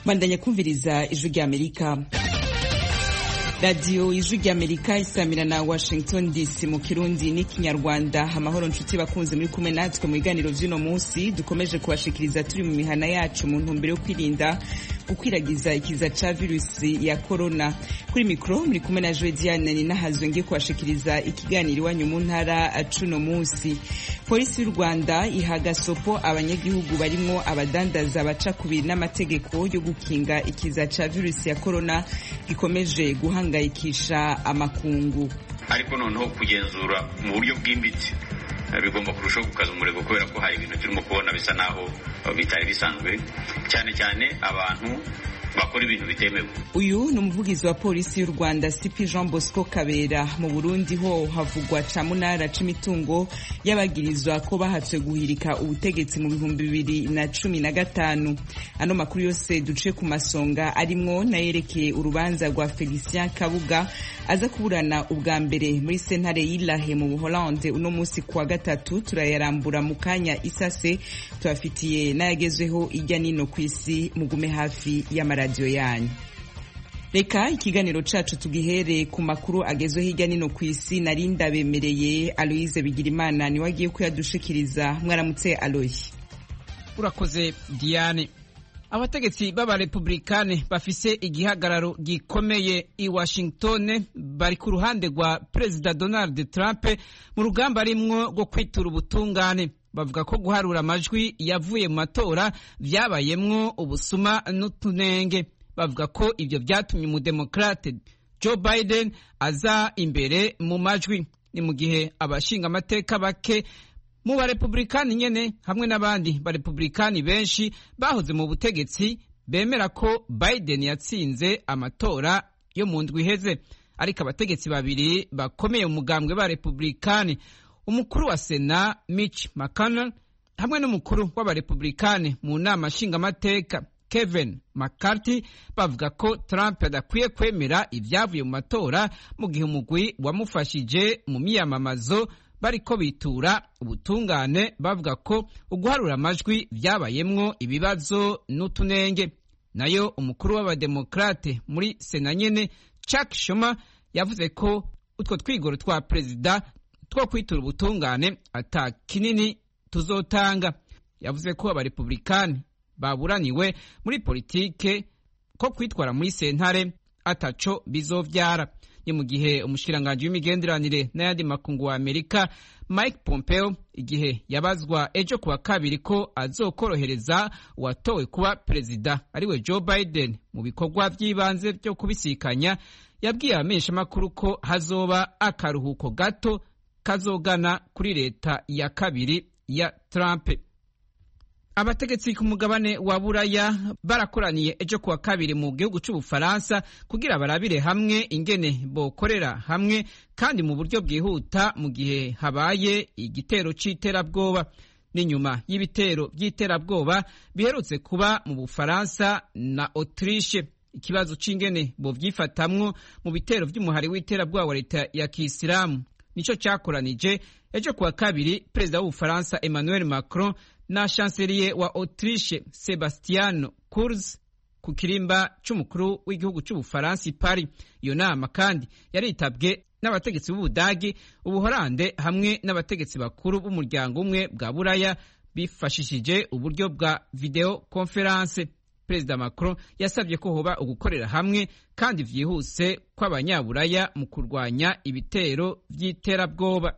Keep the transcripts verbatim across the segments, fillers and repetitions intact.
bandanya kumviriza ijwi ry'Amerika. Radio ijwi ry'Amerika isamira na Washington D C mu Kirundi n'ikinyarwanda. Amahoro nshuti bakunze muri kumwe natwe mu biganiro vy'uno munsi dukomeje kubashikiriza turi mu mihana yacu mu ntumbero yo kwirinda gukwiragiza ikiza ca virusi ya corona. Kuri mikro muri kumwe na Joe Diane ni nahazwe ngiye kubashikiriza ikiganiro iwanyu mu ntara cuno munsi. Polisi y'u Rwanda ihaga sopo abanyagihugu barimo abadandaza baca kubiri n'amategeko yo gukinga ikiza ca virusi ya corona gikomeje guhangayikisha amakungu. Ariko noneho kugenzura mu buryo bwimbitse bigomba kurushaho gukaza umurego kubera ko hari ibintu turimo kubona bisa naho bitari bisanzwe, cyane cyane abantu bakora ibintu bitemewe. Uyu ni umuvugizi wa polisi y'u Rwanda C P Jean Bosco Kabera. Mu Burundi ho havugwa camunara c'imitungo y'abagirizwa ko bahatswe guhirika ubutegetsi mu bihumbi bibiri na cumi na gatanu. Ano makuru yose duce ku masonga arimwo nayerekeye urubanza rwa Felicien Kabuga aza kuburana ubwa mbere muri sentare y'Ilahe mu Buholande uno munsi kwa gatatu. Turayarambura mu kanya isase, tubafitiye n'ayagezweho irya nino kw'isi. Mugume hafi y'amara radio yanyu. Reka ikiganiro cacu tugihere ku makuru agezwe hirya nino kw'isi. Narinda bemereye Aloise Bigirimana ni wagiye kuyadushikiriza. Mwaramutse Aloise. Urakoze Diane. Abategetsi b'aba Republikane bafise igihagararo gikomeye i Washington bari ku ruhande rwa President Donald Trump mu rugamba arimwo rwo kwitura ubutungane. Bavuga ko guharura amajwi yavuye mu matora vyabayemwo ubusuma n'utunenge. Bavuga ko ivyo vyatumye umudemokrate Joe Biden aza imbere mu majwi. Ni mu gihe abashinga amateka bake mu ba Republikani nyene hamwe n'abandi ba Republikani benshi bahoze mu butegetsi bemera ko Biden yatsinze amatora yo mu ndwi iheze. Ariko abategetsi babiri bakomeye mu mugambwe ba Republikani, umukuru wa Sena Mitch McConnell hamwe n'umukuru w'abarepublikani mu nama nshingamateka Kevin McCarthy, bavuga ko Trump adakwiye kwemera ivyavuye mu matora mu gihe umugwi wamufashije mu miyamamazo bariko bitura ubutungane, bavuga ko uguharura amajwi vyabayemwo ibibazo n'utunenge. Nayo umukuru w'abademokrate muri Sena nyene Chuck Schumer yavuze ko utwo twigoro twa perezida two kwitura ubutungane ata kinini tuzotanga. Yavuze ko abarepublikani baburaniwe muri politike ko kwitwara muri sentare ataco bizovyara. Ni mu gihe umushikiranganje w'imigenderanire n'ayandi makungu wa Amerika Mike Pompeo igihe yabazwa ejo kuwa kabiri ko azokorohereza uwatowe kuba perezida ariwe Joe Biden mu bikorwa vy'ibanze vyo kubisikanya, yabwiye abamenyeshamakuru ko hazoba akaruhuko gato kazogana kuri leta ya kabiri ya Trump. Abategetsi ku mugabane wa Buraya barakoraniye ejo kuwa kabiri mu gihugu c'Ubufaransa kugira barabire hamwe ingene bokorera hamwe kandi mu buryo bwihuta mu gihe habaye igitero c'iterabwoba. N'inyuma y'ibitero by'iterabwoba biherutse kuba mu Bufaransa na Autriche, ikibazo c'ingene bo vyifatamwo mu bitero vy'umuhari w'iterabwoba wa leta ya Kisilamu nico cyakoranije ejo kuwa kabiri perezida w'Ubufaransa Emmanuel Macron na chancelier wa Autriche Sebastian Kurz ku kirimba c'umukuru w'igihugu c'Ubufaransa Paris. Iyo nama kandi yaritabwe n'abategetsi b'Ubudagi, Ubuholande hamwe n'abategetsi bakuru b'umuryango umwe bwa Buraya bifashishije uburyo bwa video conference. Perezida Macron yasabye ko hoba ugukorera hamwe kandi vyihuse kw'abanyaburaya mu kurwanya ibitero vy'iterabwoba.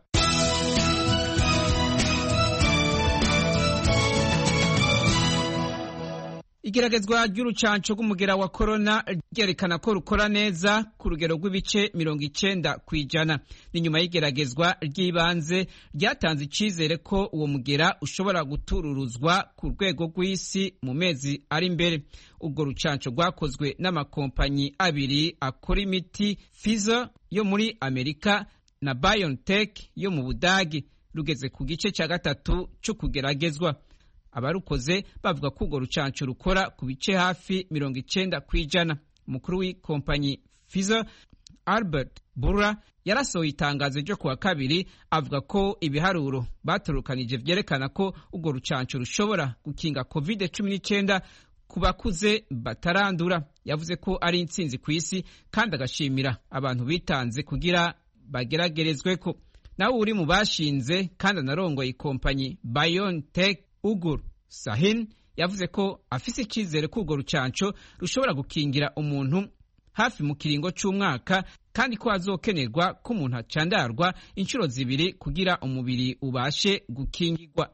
Igeragezwa ry'urucanco rw'umugera wa corona ryerekana ko rukora neza ku rugero rw'ibice mirongo icenda kw'ijana. Ni nyuma y'igeragezwa ry'ibanze ryatanze icizere ko uwo mugera ushobora gutururuzwa ku rwego rw'isi mu mezi ari imbere. Ubwo rucanco rwakozwe n'amakompanyi abiri akora imiti, Pfizer yo muri Amerika na BioNTech yo mu Budagi, rugeze ku gice cya gatatu cyo kugeragezwa. Abarukoze bavuga ko urwo rucanco rukora ku bice hafi mirongo icenda kw'ijana. Umukuru w'ikompanyi Pfizer Albert Bourla yarasohoye itangazo ryo kuwa kabiri avuga ko ibiharuro baturukanije vyerekana ko urwo rucanco rushobora gukinga covid cumi n'icenda ku bakuze batarandura. Yavuze ko ari intsinzi ku isi kandi agashimira abantu bitanze kugira bageragerezweko. Nawe uri mu bashinze kandi anarongoye ikompanyi BioNTech Ugur Sahin yavuze ko afise icyizere ko urwo rucanco rushobora gukingira umuntu hafi mu kiringo c'umwaka kandi ko azokenerwa ko umuntu acandarwa inshuro zibiri kugira umubiri ubashe gukingirwa.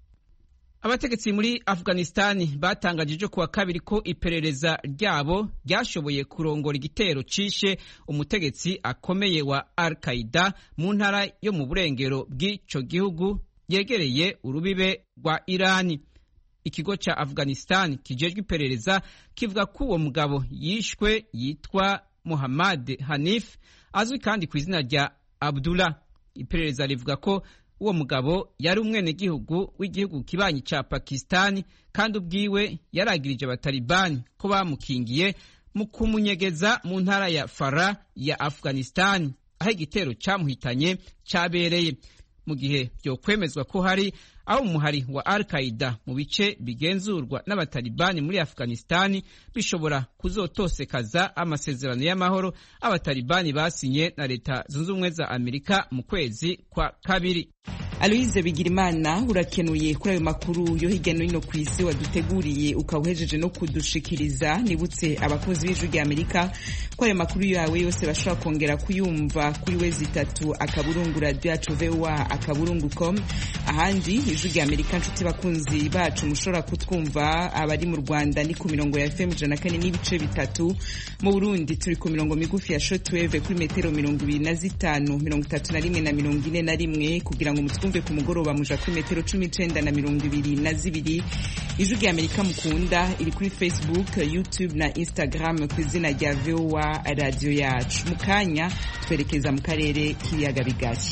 Abategetsi muri Afghanistan batangaje kuwa kabiri ko iperereza ryabo ryashoboye kurongora igitero cishe umutegetsi akomeye wa Al-Qaeda mu ntara yo mu burengero bw'ico gihugu yegereye urubibe rwa Irani. Ikigo ca Afghanistan kijejwe iperereza kivuga ko uwo mugabo yishwe yitwa Muhammad Hanif azwi kandi ku izina rya Abdullah. Iperereza rivuga ko uwo mugabo yari umwene gihugu w'igihugu kibanyi ca Pakistan kandi ubwiwe yaragirije abatalibani ko bamukingiye mu kumunyegeza mu ntara ya Farah ya Afghanistan aho igitero camuhitanye cabereye. Mu gihe byo kwemezwa ko hari aho umuhari wa Al-Qaeda mu bice bigenzurwa n'abatalibani muri Afghanistan bishobora kuzotosekaza amasezerano y'amahoro abatalibani basinye na leta zunze ubumwe za Amerika mu kwezi kwa kabiri. Aloise Bigirimana urakenuye kuri ayo makuru yo hirya no hino ku isi waduteguriye ukawuhejeje no kudushikiriza. Nibutse abakozi b'ijwi rya Amerika ko ayo makuru yawe yose bashobora kongera kuyumva kuri wezi itatu akaburungu radio yacu V O A akaburungu com. Ahandi ijwi rya Amerika nshuti bakunzi bacu mushobora kutwumva abari mu Rwanda ni ku mirongo ya F M ijana na kane n'ibice bitatu, mu Burundi turi ku mirongo migufi ya shortwave kuri metero mirongo ibiri na zitanu mirongo itatu na rimwe na mirongo ine na rimwe kugira ngo mutwumve ku mugoroba muja kuri metero cumi n'icenda na mirongo ibiri na zibiri. Ijwi rya Amerika mukunda iri kuri Facebook, YouTube na Instagram ku izina rya V O A radio yacu. Mukanya twerekeza mu karere k'ibiyaga bigari.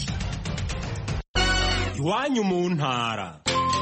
Iwanyu mu ntara.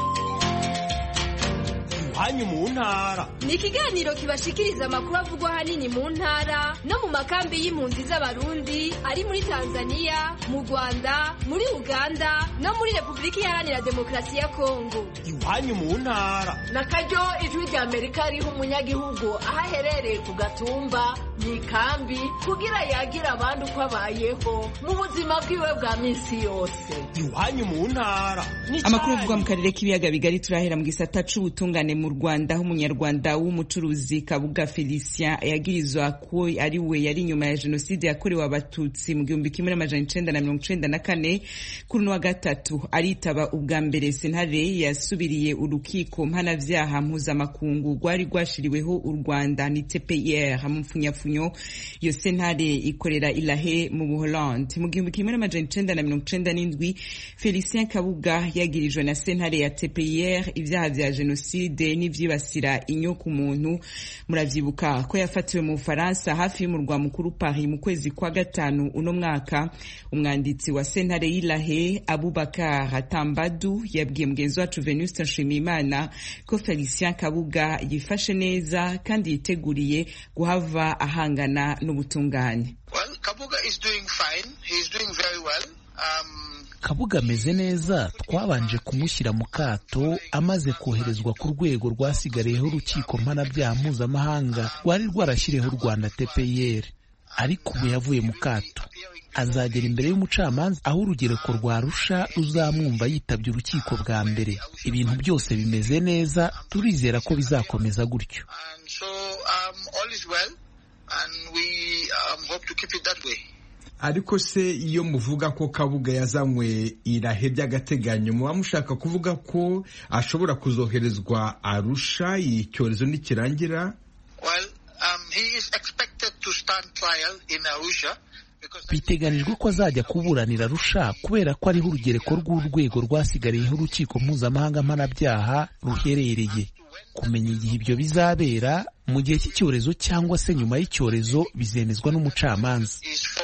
Iwanyu mu ntara ni ikiganiro kibashikiriza amakuru avugwa hanini mu ntara no mu makambi y'impunzi z'abarundi ari muri Tanzania, mu Rwanda, muri Uganda no muri Republika Iharanira Demokarasi ya Kongo. Iwanyu mu ntara nakaryo ijwi rya Amerika riho umunyagihugu aho aherereye ku gatumba mu ikambi kugira yagira abandi uko abayeho mu buzima bwiwe bwa minsi yose. Iwanyu mu ntara amakuru avugwa mu karere k'ibiyaga bigari turahera mu gisata c'ubutungane mu Rwanda aho umunyarwanda w'umucuruzi Kabuga Felicien yagirizwa ko ari we yari nyuma ya jenoside yakorewe abatutsi mu gihumbi kimwe n'amajana icenda na mirongo icenda na kane. Kuri no wa gatatu aritaba ubwa mbere sentare yasubiriye urukiko mpanavyaha mpuzamakungu rwari rwashiriweho u Rwanda ni T P I R mu mfunyafunyo. Iyo sentare ikorera Ilahe mu Buholandi. Mu gihumbi kimwe n'amajana icenda na mirongo icenda n'indwi Felicien Kabuga yagirijwe na sentare ya T P I R ivyaha vya jenoside n'ivyibasira inyoko umuntu. Muravyibuka ko yafatiwe mu Faransa hafi y'umurwa mukuru Paris mu kwezi kwa gatanu uno mwaka. Umwanditsi wa sentare y'Ilahe Abubakar Tambadu yabwiye mugenzi wacu Venuste Nshimiyimana ko Felicien Kabuga yifashe neza kandi yiteguriye guhava ahangana n'ubutungane. Well, Kabuga is doing fine. He is doing very well. Um Kabuga ameze neza. Twabanje kumushyira mu kato amaze koherezwa ku rwego rwasigariyeho urukiko mpanabyaha mpuzamahanga rwari rwarashyiriyeho u Rwanda T P I R, ariko ubu yavuye mu kato azagera imbere y'umucamanza aho urugereko rwa Arusha ruzamwumva yitabye urukiko bwa mbere. Ibintu byose bimeze neza, turizera ko bizakomeza gutyo. Ariko se iyo muvuga ko Kabuga yazanywe Irahe by'agateganyo muba mushaka kuvuga ko ashobora kuzoherezwa Arusha icyorezo nikirangira? Well, um, he is expected to stand trial in Arusha. Biteganijwe ko azajya kuburanira Arusha kubera ko ariho urugereko rw'urwego rwasigariyeho urukiko mpuzamahanga mpanabyaha ruherereye. Kumenya igihe ibyo bizabera mu gihe cy'icyorezo cyangwa se nyuma y'icyorezo bizemezwa n'umucamanza.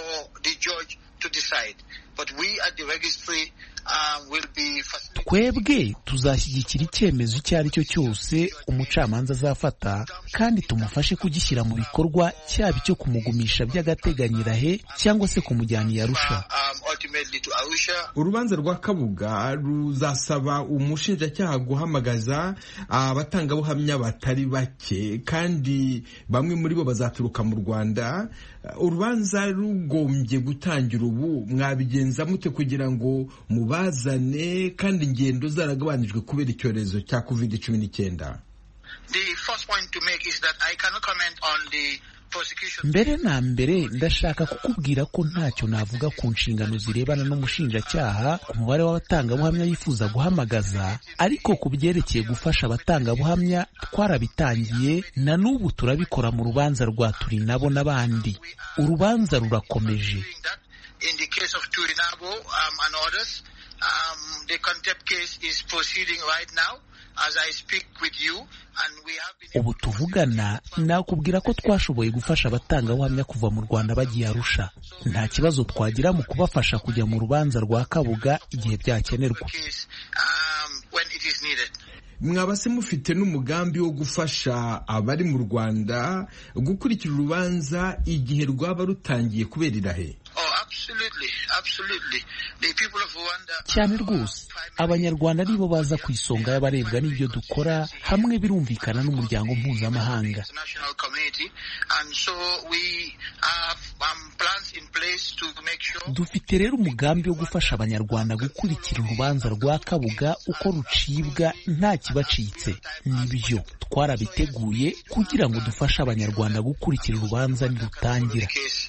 Twebwe tuzashyigikira icyemezo icyo ari cyo cyose umucamanza azafata kandi tumufashe kugishyira mu bikorwa, cyaba icyo kumugumisha by'agateganyo Irahe cyangwa se kumujyana i Arusha. immediately to Arusha. Urubanza rwa Kabuga ruzasaba umushinjacyaha guhamagaza abatangabuhamya batari bake kandi bamwe muri bo bazaturuka mu Rwanda. Urubanza rugombye gutangira ubu, mwabigenza mute kugira ngo mubazane kandi ingendo zaragabanijwe kubera icyorezo cya covid cumi n'icyenda? The first point to make is that I cannot comment on the prosecution. Mbere na mbere ndashaka kukubwira ko ntacyo navuga ku nshingano zirebana n'umushinjacyaha ku mubare w'abatangabuhamya yifuza guhamagaza, ariko ku byerekeye gufasha abatangabuhamya twarabitangiye na n'ubu turabikora mu rubanza rwa Turinabo n'abandi. Urubanza rurakomeje. In the case of Turinabo um, and others, um, the contempt case is proceeding right now. As I speak with you, and we have been... Ubu tuvugana nakubwira ko twashoboye gufasha abatangabuhamya kuva mu Rwanda bagiye Arusha. Nta kibazo twagira mu kubafasha kujya mu rubanza rwa Kabuga igihe byakenerwa. Mwaba se mufite n'umugambi wo gufasha abari mu Rwanda gukurikira urubanza igihe rwaba rutangiye kubera irahe? Cyane rwose abanyarwanda nibo baza ku isonga y'abarebwa n'ibyo dukora, hamwe birumvikana n'umuryango mpuzamahanga. Dufite rero umugambi wo gufasha abanyarwanda gukurikira urubanza rwa Kabuga uko rucibwa nta kibacitse. Nibyo twarabiteguye kugira ngo dufashe abanyarwanda gukurikira urubanza nirutangira.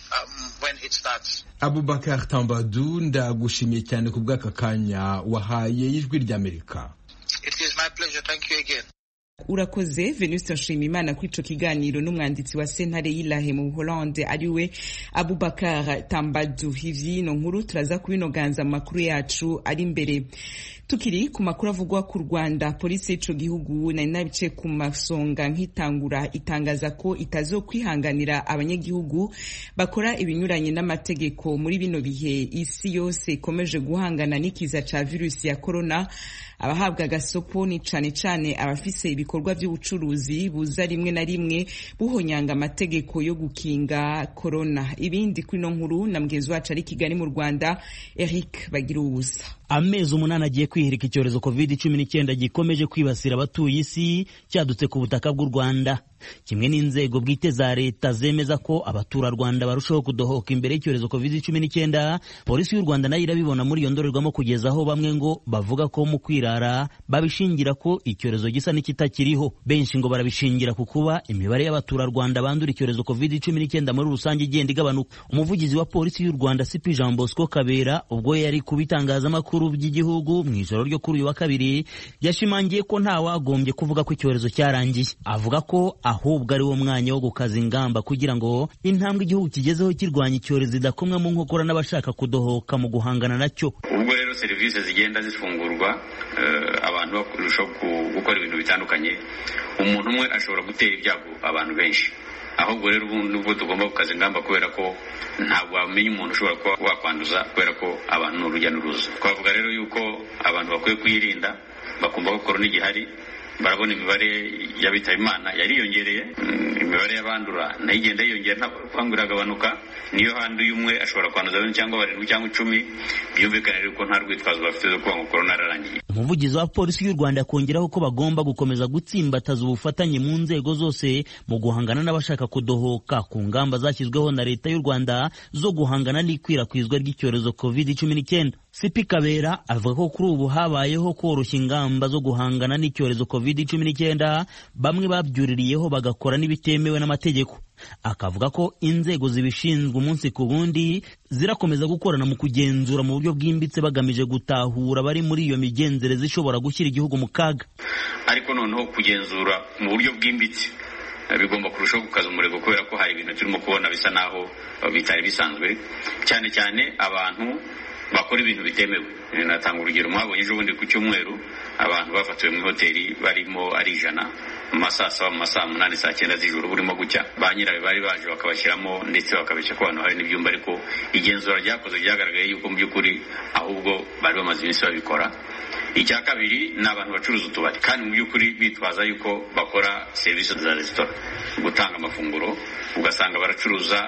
Abubakar Tambadou, ndagushimiye cyane ku bw'aka kanya wahaye Ijwi ry'Amerika. It is my pleasure. Thank you again. Urakoze Venuste Nshimiyimana kuri ico kiganiro n'umwanditsi wa sentare y'Ilahe mu Hollande ariwe Abubakar Tambadou. Ivino nkuru turaza kubinoganza mu makuru yacu ari imbere. Tukiri ku makuru avugwa ku Rwanda, polisi y'ico gihugu nari nabice ku masonga nk'itangura itangaza ko itazokwihanganira abanyagihugu bakora ibinyuranye n'amategeko muri bino bihe isi yose ikomeje guhangana n'ikiza ca virusi ya corona. Abahabwa gasopo ni cane cane abafise ibikorwa by'ubucuruzi buza rimwe na rimwe buhonyanga amategeko yo gukinga corona. Ibindi kuri no nkuru na mugezi wacu ari Kigali mu Rwanda, Eric Bagirubusa. Amezi umunani agiye kwihirika icyorezo covid cumi n'icyenda gikomeje kwibasira abatuye isi cyadutse ku butaka bw'u Rwanda. Kimwe n'inzego bwite za leta zemeza ko abaturarwanda barushaho kudohoka imbere y'icyorezo covid cumi n'icyenda, polisi y'u Rwanda nayo irabibona muri iyo ndorerwamo kugeza aho bamwe ngo bavuga ko mu kwirara babishingira ko icyorezo gisa n'ikitakiriho. Benshi ngo barabishingira ku kuba imibare y'abaturarwanda bandura icyorezo covid cumi n'icyenda muri rusange igenda igabanuka. Umuvugizi wa polisi y'u Rwanda C P Jean Bosco Kabera ubwo yari kubitangazamakuru by'igihugu mu ijoro ryo kuri uyu wa kabiri yashimangiye ko nta wagombye kuvuga ko icyorezo cyarangiye. Avuga ko ahubwo ari wo mwanya wo gukaza ingamba kugira ngo intambwe igihugu kigezeho kirwanya icyorezo idakomwa mu nkokora n'abashaka kudohoka mu guhangana nacyo. Ubwo rero serivisi zigenda zifungurwa, uh, abantu bakurushaho gukora ibintu bitandukanye, umuntu umwe ashobora gutera ibyago abantu benshi. Ahubwo rero ubu tugomba gukaza ingamba kubera ko ntabwo wamenya umuntu ushobora kuba wakwanduza kubera ko abantu ni urujya n'uruza. Twavuga rero yuko abantu bakwiye kwirinda, bakumva ko korona igihari. Barabona imibare y'abitaba Imana yariyongereye, imibare y'abandura nayo igenda yiyongera, ntabwo kwanga iragabanuka. Niyo handuye umwe ashobora kwanduza abantu cyangwa barindwi cyangwa icumi, byumvikana rero ko nta rwitwazo bafite zo kuba ngo korona yararangiye. Umuvugizi wa polisi y'u Rwanda yakongeraho ko bagomba gukomeza gutsimbataza ubufatanye mu nzego zose mu guhangana n'abashaka kudohoka ku ngamba zashyizweho na leta y'u Rwanda zo guhangana n'ikwirakwizwa ry'icyorezo covid cumi n'icyenda. C P Kabera avuga ko kuri ubu habayeho koroshya ingamba zo guhangana n'icyorezo covid cumi n'icyenda, bamwe babyuririyeho bagakora n'ibitemewe n'amategeko. Akavuga ko inzego zibishinzwe umunsi ku wundi zirakomeza gukorana mu kugenzura mu buryo bwimbitse bagamije gutahura bari muri iyo migenzereze ishobora gushyira igihugu mu kaga. Ariko noneho kugenzura mu buryo bwimbitse bigomba kurushaho gukaza umurego kubera ko hari ibintu turimo kubona bisa naho bitari bisanzwe, cyane cyane abantu bakora ibintu bitemewe. Natanga urugero, mwabonye ejo bundi ku cyumweru abantu bafatiwe mu hoteli barimo ari ijana mu masaa saba mu masaa munani saa cyenda z'ijoro burimo gucya. Ba nyirabe bari baje bakabashyiramo ndetse bakabeshya ko abantu hari n'ibyumba, ariko igenzura ryakoze ryagaragaye yuko mu by'ukuri ahubwo bari bamaze iminsi babikora. Icya kabiri ni abantu bacuruza utubari kandi mu by'ukuri bitwaza yuko bakora serivisi za resitora, gutanga amafunguro, ugasanga baracuruza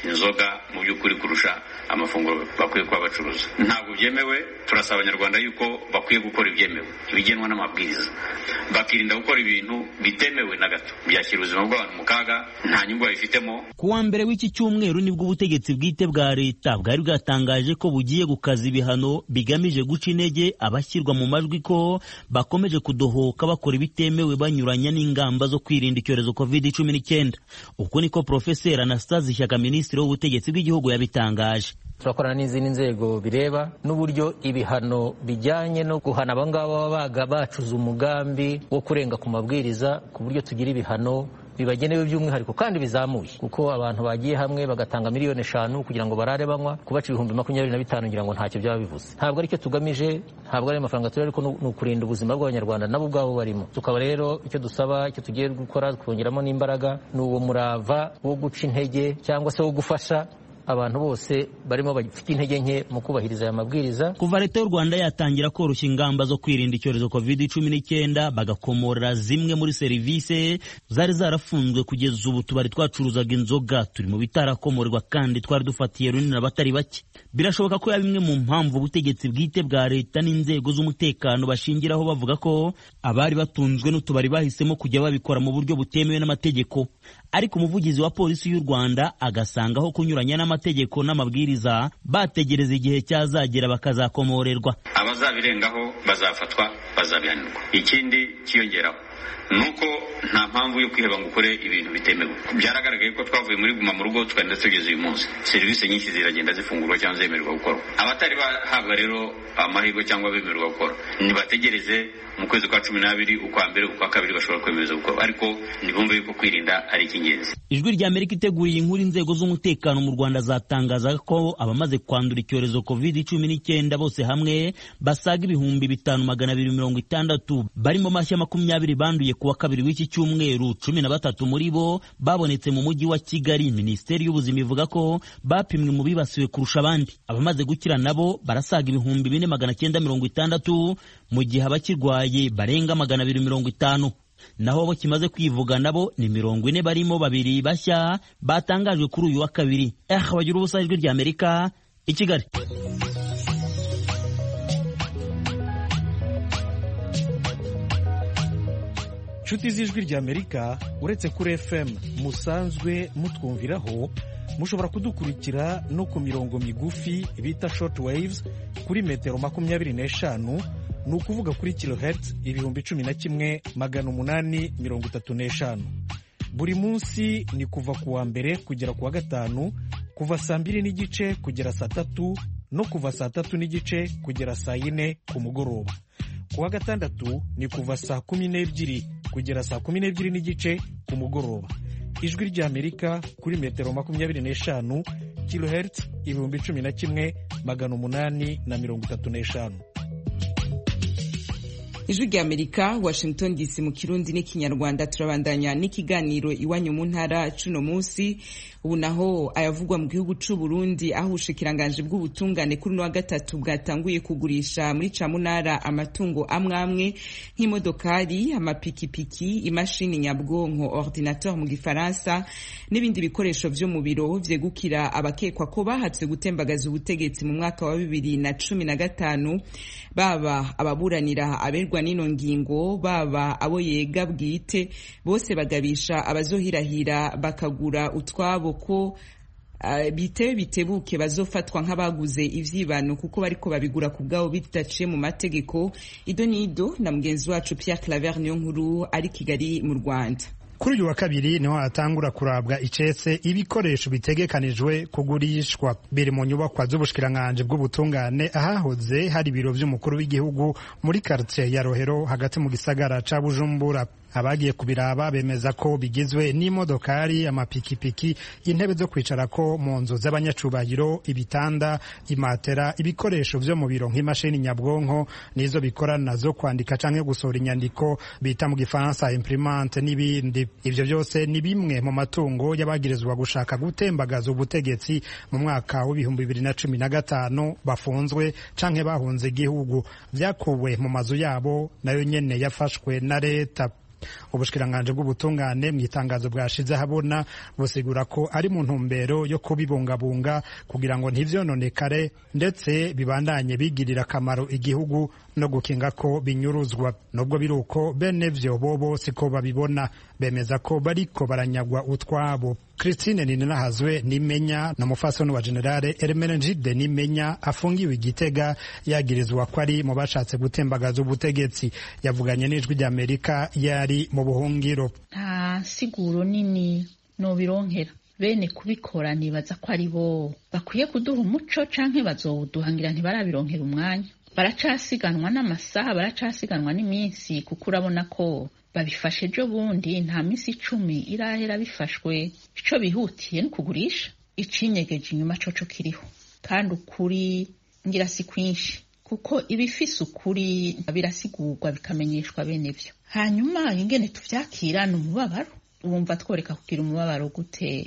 inzoga mu by'ukuri kurusha amafunguro bakwiye kuba bacuruza. Ntabwo byemewe. Turasaba abanyarwanda yuko bakwiye gukora ibyemewe ibigenwa n'amabwiriza, bakirinda gukora ibintu bitemewe na gato byashyira ubuzima bw'abantu mu kaga nta nyungu babifitemo. Ku wa mbere w'iki cyumweru nibwo ubutegetsi bwite bwa leta bwari bwatangaje ko bugiye gukaza ibihano bigamije guca intege abashyirwa mu majwi ko bakomeje kudohoka bakora ibitemewe banyuranya n'ingamba zo kwirinda icyorezo covid cumi n'icyenda. Uko niko Profeseri Anastase Shyaka, Minisitiri w'ubutegetsi bw'igihugu, yabitangaje. Turakorana n'izindi nzego bireba n'uburyo ibihano bijyanye no guhana abangaba babaga bacuza umugambi wo kurenga ku mabwiriza, ku buryo tugira ibihano bibagenewe by'umwihariko kandi bizamuye, kuko abantu bagiye hamwe bagatanga miliyoni eshanu kugira ngo barare banywa, kubaca ibihumbi makumyabiri na bitanu ngira ngo ntacyo byaba bivuze. Ntabwo aricyo tugamije, ntabwo ari amafaranga turi, ariko ni ukurinda ubuzima bw'abanyarwanda nabo ubwabo barimo. Tukaba rero icyo dusaba, icyo tugiye gukora, twongeramo n'imbaraga, ni uwo murava wo guca intege cyangwa se wo gufasha abantu bose barimo bafite intege nke mu kubahiriza aya mabwiriza. Kuva leta y'u Rwanda yatangira koroshya ingamba zo kwirinda icyorezo covid cumi n'icyenda, bagakomora zimwe muri serivisi zari zarafunzwe, kugeza ubu tubari twacuruzaga inzoga turi mu bitarakomorwa kandi twari dufatiye runini abatari bake. Birashoboka ko yaba imwe mu mpamvu ubutegetsi bwite bwa leta n'inzego z'umutekano bashingiraho bavuga ko abari batunzwe n'utubari bahisemo kujya babikora mu buryo butemewe n'amategeko. Ariko umuvugizi wa polisi y'u Rwanda agasangaho kunyuranya n'amategeko n'amabwiriza, bategereza igihe cyazagera bakazakomorerwa. Abazabirengaho bazafatwa, bazabihanirwa. Ikindi kiyongeraho nuko nta mpamvu yo kwiheba ngo ukore ibintu bitemewe. Byaragaragaye ko twavuye muri guma mu rugo tukagenda tugeze uyu munsi, serivisi nyinshi ziragenda zifungurwa cyangwa zemererwa gukora. Abatari bahabwa rero amahirwe cyangwa bemererwa gukora nibategereze mu kwezi kwa cumi n'abiri, ukwa mbere, ukwa kabiri bashobora kwemeza gukora, ariko nibumve yuko kwirinda ari icy'ingenzi. Ijwi rya Amerika iteguriye inkuru, inzego z'umutekano mu Rwanda zatangaza ko abamaze kwandura icyorezo covid cumi n'icyenda bose hamwe basaga ibihumbi bitanu magana abiri mirongo itandatu, barimo mashya makumyabiri banduye kuwa kabiri w'iki cyumweru. Cumi na batatu muri bo babonetse mu mujyi wa Kigali. Minisiteri y'Ubuzima ivuga ko bapimwe mu bibasiwe kurusha abandi. Abamaze gukira nabo barasaga ibihumbi bine magana cyenda mirongo itandatu, mu gihe abakirwaye barenga magana abiri mirongo itanu. Naho abo kimaze kwivuga nabo ni mirongo ine, barimo babiri bashya batangajwe kuri uyu wa kabiri. Eh, bagira ubusa, Ijwi rya Amerika i Kigali. Nshuti z'Ijwi rya Amerika, uretse kuri F M musanzwe mutwumviraho, mushobora kudukurikira no ku mirongo migufi bita short waves kuri metero makumyabiri n'eshanu, ni ukuvuga kuri kilohertz ibihumbi cumi na kimwe magana umunani mirongo itatu n'eshanu. Buri munsi ni kuva ku wa mbere kugera ku wa gatanu, kuva saa mbiri n'igice kugera saa tatu, no kuva saa tatu n'igice kugera saa yine ku mugoroba. Ku wa gatandatu ni kuva saa kumi n'ebyiri kugera saa kumi n'ebyiri n'igice ku mugoroba. Ijwi rya Amerika kuri metero makumyabiri n'eshanu, kilohertz ibihumbi cumi na kimwe magana umunani na mirongo itatu n'eshanu. Ijwi rya Amerika, Washington D C mu Kirundi n'ikinyarwanda. Turabandanya n'ikiganiro iwanyu mu ntara cuno munsi. Ubu naho ayavugwa mu gihugu c'u Burundi, aho ubushikiranganje bw'ubutungane kuri wa gatatu bwatanguye kugurisha muri camunara amatungo amwamwe nk'imodokari, amapikipiki, imashini nyabwonko ordinateur mu gifaransa, n'ibindi bikoresho vyo mu biro vyegukira abakekwa ko bahatse gutembagaza ubutegetsi mu mwaka wa bibiri na cumi na gatanu. Baba ababuranira aberwa n'ino ngingo, baba abo yega bwite, bose bagabisha abazohirahira bakagura utwabo ko uh, bitewe bitebuke bazofatwa nk'abaguze ivyibano kuko bariko babigura ku bwabo bitaciye mu mategeko. Ido nido na mugenzi wacu Pierre Claver niyo nkuru ari Kigali mu Rwanda. Kuri uyu wa kabiri niho hatangura kurabwa icese ibikoresho bitegekanijwe kugurishwa. Biri mu nyubakwa z'ubushikiranganje bw'ubutungane ahahoze hari ibiro vy'umukuru w'igihugu muri quartier ya Rohero hagati mu gisagara ca Bujumbura. Abagiye kubiraba bemeza ko bigizwe n'imodokari, amapikipiki, intebe zo kwicarako mu nzu z'abanyacubahiro, ibitanda, imatera, ibikoresho vyo mu biro nk'imashini nyabwonko nizo bikorana zo kwandika canke gusohora inyandiko bita mu gifaransa imprimante n'ibindi. Ivyo byose ni bimwe mu matungo yabagirizwa gushaka gutembagaza ubutegetsi mu mwaka w'ibihumbi bibiri na cumi na gatanu, bafunzwe canke bahunze igihugu. Vyakuwe mu mazu yabo nayo nyene yafashwe na leta. ubushikiranganje bw'ubutungane mu itangazo bwashize habona busigura ko ari mu ntumbero yo kubibungabunga kugira ngo ntivyononekare ndetse bibandanye bigirira akamaro igihugu no gukinga ko binyuruzwa. Nubwo biruko bene vyo bobo siko babibona, bemeza ko bariko baranyagwa utwabo. Christine Ninahazwe Nimenya na mufasoni wa Generale Hermenegilde Nimenya afungiwe Igitega yagirizwa ko ari mu bashatse gutembagaza ubutegetsi. Yavuganye n'ijwi rya Amerika yari mu buhungiro. Nta siguro nini no bironkera bene kubikora nibaza ko ari bo bakwiye kuduha umuco canke bazowuduhangira ntibarabironkera umwanya. Baracasiganwa n'amasaha, baracasiganwa n'iminsi, kuko urabona ko babifashe ejo bundi nta minsi icumi irahera bifashwe. Ico bihutiye ni kugurisha, icinyegeje inyuma coco kiriho, kandi ukuri ngira si kwinshi, kuko ibifise ukuri birasigurwa bikamenyeshwa bene vyo. Hanyuma ingene tuvyakira ni umubabaro. Wumva tworeka kugira umubabaro gute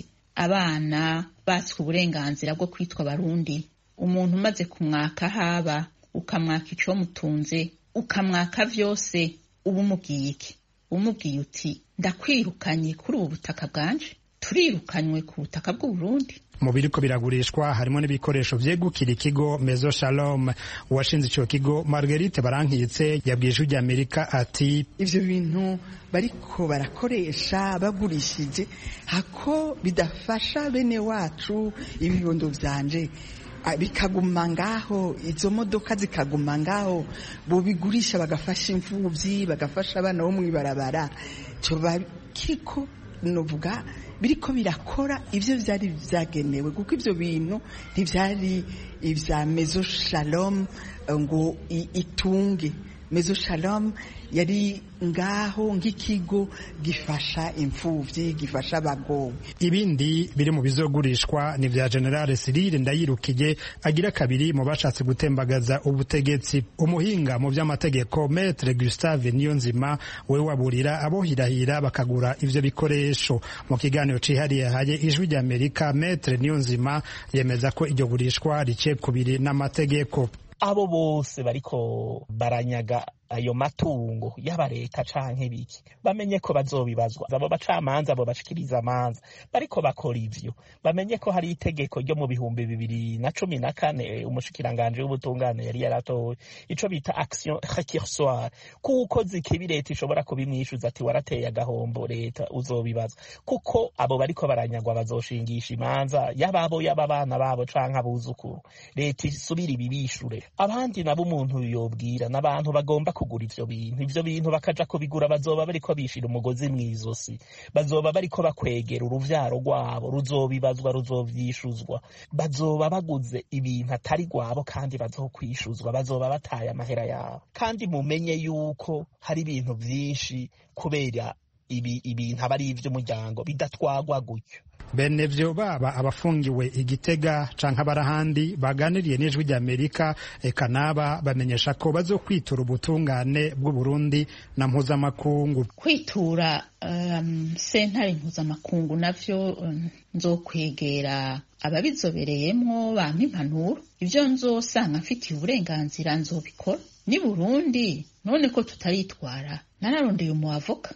abana batswe uburenganzira bwo kwitwa Barundi? Umuntu umaze kumwaka haba, ukamwaka ico mutunze, ukamwaka vyose, ubu mubwiye iki? Umubwiye uti ndakwirukanye kuri ubu butaka bwanje, turirukanywe ku butaka bw'u Burundi. Mu biriko biragurishwa harimo n'ibikoresho vyegukira ikigo Mezo Shalom. Uwashinze ico kigo Marguerite Barankitse yabwiye ijwi rya Amerika ati ivyo bintu bariko barakoresha bagurishije hako bidafasha bene wacu ibibondo vyanje bikaguma ngaho, izo modoka zikaguma ngaho, bo bigurisha bagafasha imfuvyi, bagafasha abana bo mwibarabara. Cyo bakiko novuga biriko birakora ivyo vyari vyagenewe, kuko ivyo bintu ntivyari ivya Mezo Shalom ngo itunge. Mezo Shalom yari ngaho nk'ikigo gifasha imfuvyi, gifasha abagowe. Ibindi biri mu bizogurishwa ni vya General Cyril Ndayirukije agira kabiri mu bashatse gutembagaza ubutegetsi. Umuhinga mu vy'amategeko Maître Gustave Niyonzima we waburira abohirahira bakagura ivyo bikoresho. Mu kiganiro cihariye haye ijwi rya Amerika, Maître Niyonzima yemeza ko iryo gurishwa rice kubiri n'amategeko. Abo bose bariko baranyaga ayo matungo yaba leta canke biki bamenye ko bazobibazwa. Abo bacamanza abo bashikiriza amanza bariko bakora ivyo bamenye ko hari itegeko ryo mu bihumbi bibiri na cumi na kane umushikiranganje w'ubutungane yari yaratoye ico bita action récursoire, kuko zikibi leta ishobora kubimwishuza ati warateye agahombo leta uzobibazwa. Kuko abo bariko baranyagwa bazoshingisha imanza yababo y'ababana babo canke abuzukuru, leta isubira ibibishure. Abandi nabo umuntu yobwira n'abantu bagomba kugura ivyo bintu ivyo bintu bakaja kubigura, bazoba bariko bishira umugozi mwizosi, bazoba bariko bakwegera uruvyaro rwabo, ruzobibazwa, ruzovyishuzwa. Bazoba baguze ibintu atari rwabo kandi bazokwishuzwa, bazoba bataye amahera yabo. Kandi mumenye yuko hari ibintu vyinshi kubera ibi ibintu abari ivy'umuryango bidatwagwa gutyo. Bene vyo baba abafungiwe Igitega canke abarahandi baganiriye n'ijwi rya Amerika, eka naba bamenyesha ko bazokwitura ubutungane bw'u Burundi na mpuzamakungu. Kwitura um, sentare mpuzamakungu navyo um, nzokwegera ababizobereyemwo bampa impanuro. Ivyo nzosanga mfitiye uburenganzira nzobikora. Ni Burundi none ko tutaritwara, nararondeye umuavoka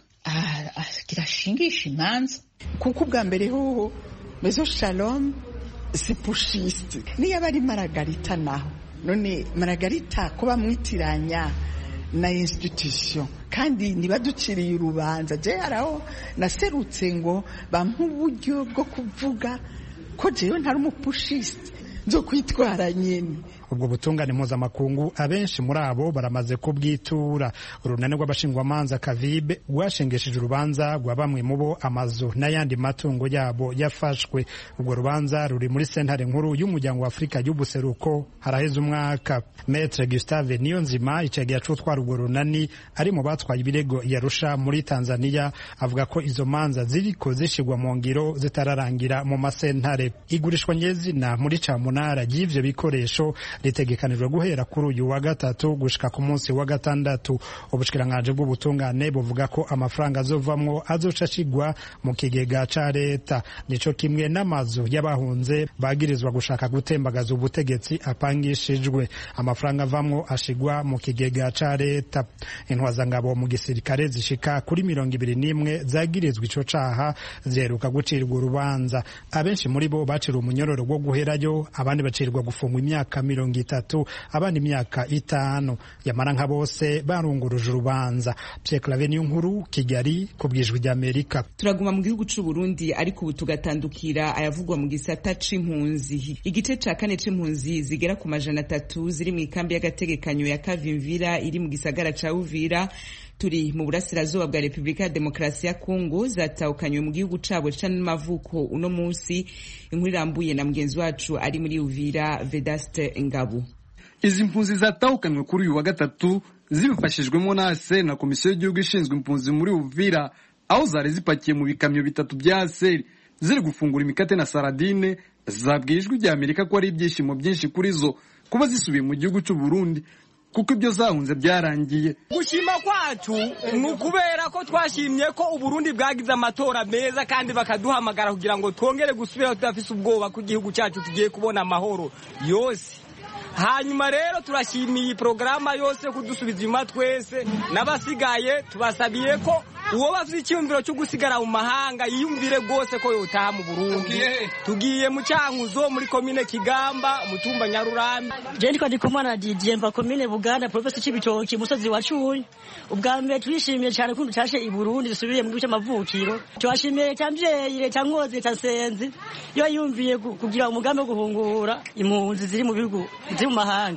agira shingisha imanza. Kuko ubwa mbere hoho Mezo Shalom si pushiste niyo bari Margarita naho none Margarita kuba mwitiranya na institution kandi nibaduciriye urubanza. Je araho naserutse ngo bampa uburyo bwo kuvuga ko jewe ntari umupushiste nzo kwitwara nyene. Ubwo butungane mpuzamakungu abenshi muri abo baramaze kubwitura. Urunani rw'abashingwamanza Kavibe rwashengesheje urubanza rwa bamwe mu bo amazu n'ayandi matungo yabo yafashwe. Ubwo rubanza ruri muri sentare nkuru y'umuryango wa Afrika y'ubuseruko haraheze umwaka. Maître Gustave Niyonzima icegera c'utwara urwo runani ari mu batwaye ibirego yarusha muri Tanzania avuga ko izo manza ziriko zishigwa mu ngiro zitararangira mu masentare. Igurishwa nyezina muri camunara cyamunara y'ivyo bikoresho ritegekanijwe guhera kuri uyu wa gatatu gushika ku munsi wa gatandatu. Ubushikiranganje bw'ubutungane buvuga ko amafaranga azovamwo azoca ashigwa mu kigega ca leta, nico kimwe n'amazu y'abahunze bagirizwa gushaka gutembagaza ubutegetsi apangishijwe. Amafaranga avamwo ashigwa mu kigega ca leta. Intwazangabo mu gisirikare zishika kuri mirongo ibiri n'imwe zagirizwa ico caha ziheruka gucirwa urubanza. Abenshi muri bo baciriwe umunyororo wo guherayo, abandi bacirwa gufungwa imyaka mirongo itatu, abandi imyaka itanu. Yamara nka bose barunguruje urubanza. Pierre Claver Niyonkuru, Kigali, ku bw'Ijwi ry'Amerika. Turaguma mu gihugu c'u Burundi ariko ubu tugatandukira ayavugwa mu gisata c'impunzi. Igice ca kane c'impunzi zigera ku majana atatu ziri mu ikambi y'agategekanyo ya Kavimvira iri mu gisagara ca Uvira turi mu burasirazuba bwa Republika ya Demokarasi ya Kongo zatahukanywe mu gihugu cabo c'amavuko uno munsi. Inkuru irambuye na mugenzi wacu ari muri Uvira, Vedaste Ngabo. Izi mpunzi zatahukanywe kuri uyu wa gatatu zibifashijwemo na A S E R na Komisiyo y'Igihugu ishinzwe impunzi muri Uvira, aho zari zipakiye mu bikamyo bitatu bya A S E R ziri gufungura imikate na saradine. Zabwiye Ijwi ry'Amerika ko ari ibyishimo byinshi kuri zo kuba zisubiye mu gihugu cy'u Burundi kuko ibyo zahunze byarangiye. Gushima kwacu ni ukubera ko twashimye ko Uburundi bwagize amatora meza kandi bakaduhamagara kugira ngo twongere gusubira tudafise ubwoba ku gihugu cyacu tugiye kubona amahoro yose. Hanyuma rero turashimiye programa yose kudusubiza inyuma twese, n'abasigaye tubasabiye ko uwo bafite icyumviro cyo gusigara mu mahanga yiyumvire rwose ko yotaha mu Burundi. Tugiye mu Cankuzo muri komine Kigamba, mutumba Nyarurambi. Je ndiko ndikumana Didier mva komine Buganda, province c'Ibitoki, musozi wa Cuyi. Ubwa mbere twishimiye cyane ko dutashe i Burundi dusubiriye mu gihugu cy'amavukiro. Twashimiye cyamvye leta Nkozi leta Senzi yo yumviye kugira umugambi wo guhungura impunzi ziri mu bihugu ziri mu mahanga.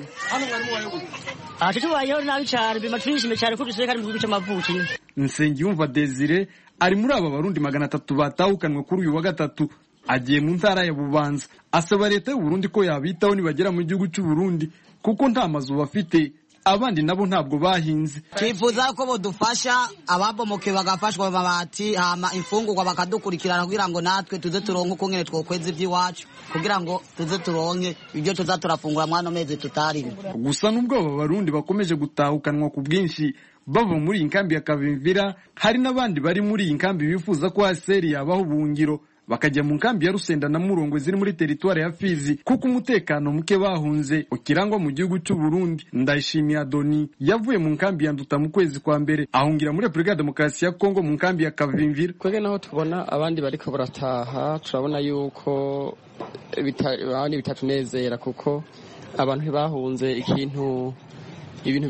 Ati tubayeho nabi cyane bima twishimiye cyane ko dusubiye kandi mu gihugu cy'amavukiro. Nsengiyumva Desire ari muri aba Barundi magana atatu batahukanwe kuri uyu wa gatatu, agiye mu ntara ya Bubanza. Asaba leta y'u Burundi ko yabitaho nibagera mu gihugu cy'u Burundi kuko nta mazu bafite, abandi nabo ntabwo bahinze. Twifuza ko bodufasha, ababomoke bagafashwa amabati, hama imfungurwa bakadukurikirana kugira ngo natwe tuze turonke uko ngene twokweza iby'iwacu, kugira ngo tuze turonke ibyo tuza turafungura mwana mezi tutarimo. Gusa nubwo aba Barundi bakomeje gutahukanwa ku bwinshi bava muri iyi nkambi ya Kavimvira, hari n'abandi bari muri iyi nkambi bifuza ko A S E R yabaho ubuhungiro bakajya mu nkambi ya Rusenda na Murongo ziri muri teritwari ya Fizi kuko umutekano muke bahunze ukirangwa mu gihugu cy'u Burundi. Ndayishimiye Adoni yavuye mu nkambi ya Nduta mu kwezi kwa mbere ahungira muri Republika ya Demokarasi ya Kongo mu nkambi ya Kavimvira. Kwege naho tubona abandi bariko barataha, turabona yuko bitari bitatunezera kuko abantu bahunze ikintu ibintu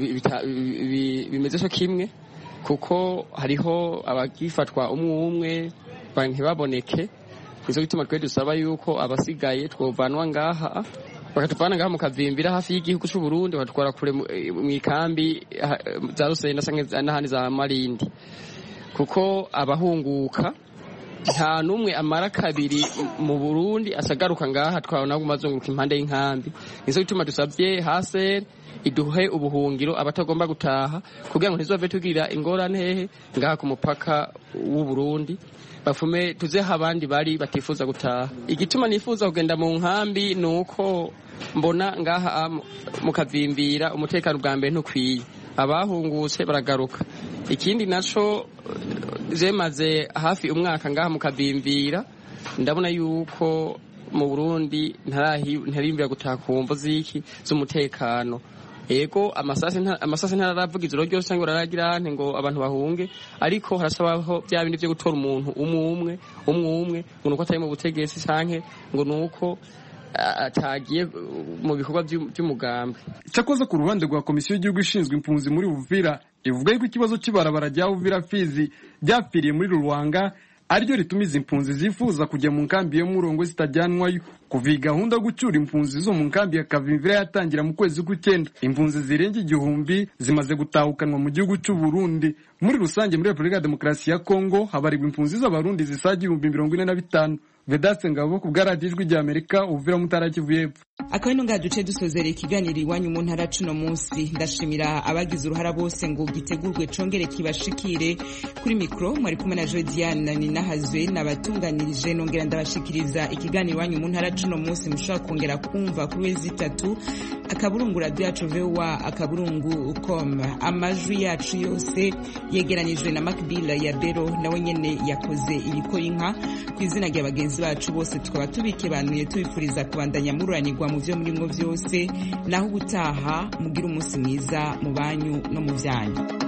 bimeze cyo kimwe, kuko hariho abagifatwa umwe umwe ntibaboneke. Nizo gituma twe dusaba yuko abasigaye twovanwa ngaha bakatuvana ngaha mu Kavimvira hafi y'igihugu cy'u Burundi batwara kure mu ikambi za Rusenda n'ahandi za Marindi, kuko abahunguka nta numwe amara kabiri mu Burundi asagaruka ngaha twabona gumazunguka impande y'inkambi. Nizo gituma dusabye A S E R iduhe ubuhungiro abatagomba gutaha kugira ngo ntizove tugira ingorane hehe ngaha ku mupaka w'u Burundi, bafume tuzeho abandi bari batifuza gutaha. Igituma nifuza kugenda mu nkambi nuko mbona ngaha mu Kavimvira umutekano bwa mbere ntukwiye, abahungutse baragaruka. Ikindi naco zemaze hafi umwaka ngaha mu Kavimvira, ndabona yuko mu Burundi ntarimbira gutaha ku mvo ziki z'umutekano. Ego amasase amasase ntaravuga ijoro ryose ngo raragira nte ngo abantu bahunge, ariko harasabaho bya bindi byo gutora umuntu umwe umwe umwe umwe ngo nuko atari mu butegetsi canke ngo nuko atagiye mu bikorwa by'umugambi. Cyakoze ku ruhande rwa Komisiyo y'Igihugu ishinzwe impunzi muri Uvira ivuga yuko ikibazo cy'ibarabara rya Uvira Fizi byapfiriye muri Ruwanga ariryo rituma izi impunzi zifuza kujya mu nkambi yo Murongo zitajyanwayo. Kuva iyi gahunda yo gucyura impunzi zo mu nkambi ya Kavimvira yatangira mu kwezi kw'icyenda, impunzi zirenga igihumbi zimaze gutahukanwa mu gihugu cy'u Burundi. Muri rusange muri Republika ya Demokarasi ya Kongo habarirwa impunzi z'abarundi zisaga ibihumbi mirongo ine na bitanu. Vedaste Ngabo ku bwa radiyo Ijwi ry'Amerika, Uvira mu ntara ya Kivu y'Epfo. akaba ino ngaha duce dusozera ikiganiro iwanyu mu ntara cuno munsi. Ndashimira abagize uruhara bose ngo gitegurwe congere kibashikire. Kuri mikro mwari kumwe na Jodiane Ninahazwe nabatunganirije nongera ndabashikiriza ikiganiro iwanyu mu ntara cuno munsi. Mushobora kongera kumva kuri wezi itatu akaburungu radio yacu vewa akaburungu com. Amajwi yacu yose yegeranijwe na Macbill ya Bero nawe nyene yakoze ibiko inka. Ku izina rya bagenzi bacu bose tukaba tubikebanuye tubifuriza kubandanya mururanirwa mu byo murimo byose, naho ubutaha mugira umunsi mwiza mu banyu no mu byanyu.